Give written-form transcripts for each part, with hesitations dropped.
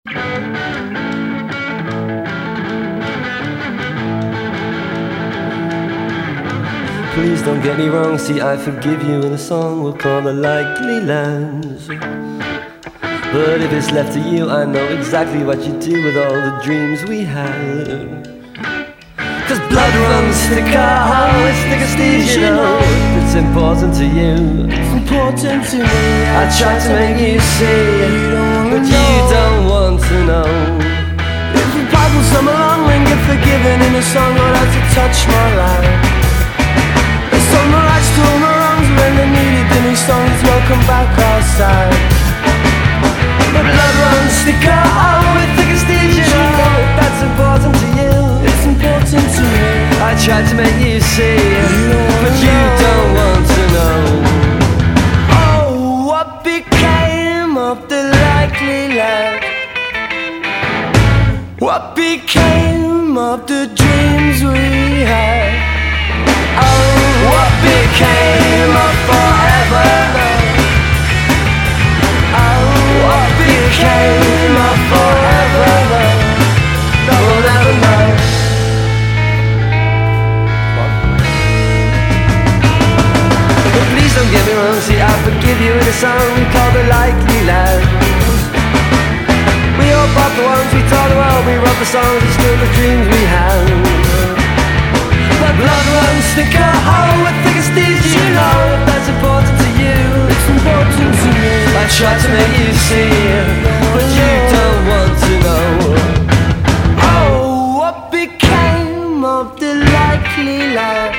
Please don't get me wrong, see I forgive you in a song we'll call The Likely Lands. But if it's left to you, I know exactly what you do with all the dreams we had. Cause blood runs thicker, it's thicker Steve, you know. It's important to you, it's important to me. I tried to make you see, but you don't want to know. If the Bible summer long and get forgiven in a song, Lord, how to touch my life. It's all my rights to all my wrongs when they needed the new songs. Welcome back outside. But blood runs thicker, it's thicker Steve, you know. That's important to you, it's important to me. I tried to make you see, but you don't want to know. Oh, what became of the likely land? What became of the dreams we had? Oh, what became of forever? Oh, what became of forever? We'll never know. But please don't get me wrong, see I forgive you in a song we call The Likely Lands. We all bought the ones we taught the world, we wrote the songs and still the dreams we had. But blood runs thicker, with thicker Steve, you know. If that's important to you, it's important to me. I tried to make you see, but you don't want to know. Oh, what became of the likely land?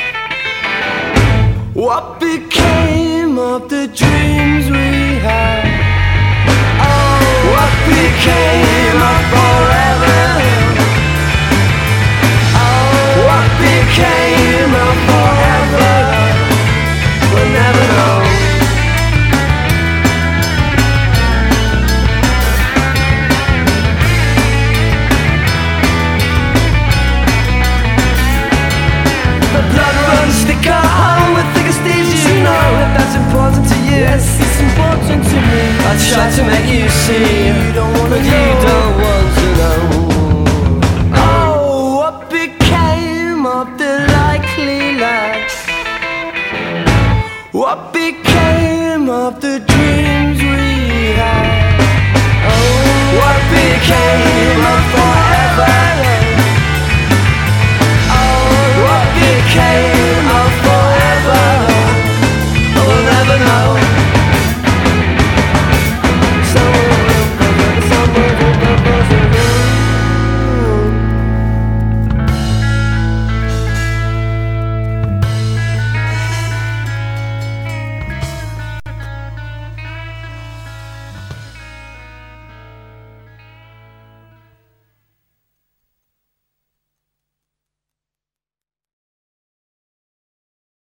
What became of the dreams we had? Oh, what became of forever? Oh, what became of forever? We'll never know. The blood runs thicker, with thicker Steve, you know. If that's important to you, yes, it's important to me. I tried to make you see, but you don't want to know. Oh, what became of the likely land? What became of the